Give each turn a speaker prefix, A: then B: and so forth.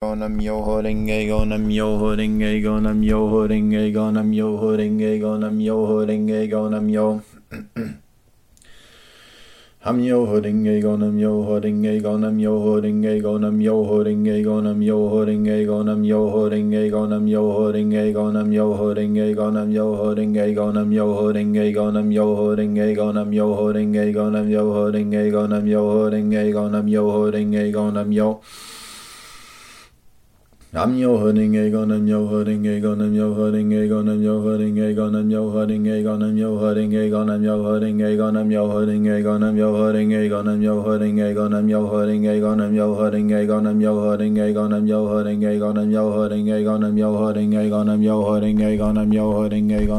A: go nam yo ho renge go nam yo ho renge go nam yo ho renge go nam yo ho renge go nam yo ho renge go nam yo Ham yo holding a go nam yo holding a go nam yo holding a go nam yo holding a go nam yo holding a go nam yo holding a go nam yo holding a go nam yo holding a go nam yo holding a go nam yo holding a go nam yo holding a go nam yo holding a go nam yo holding a go nam yo holding a go nam yo holding a go nam yo I'm yo holding a go nam yo holding a go nam yo holding a go nam yo holding a go nam yo holding a go nam yo holding a go nam yo holding a go nam yo holding a go nam yo holding a go nam yo holding a go nam yo holding a go nam yo holding a go nam yo holding a go nam yo holding a go nam yo holding a go nam yo holding a go nam yo holding a go nam yo holding a go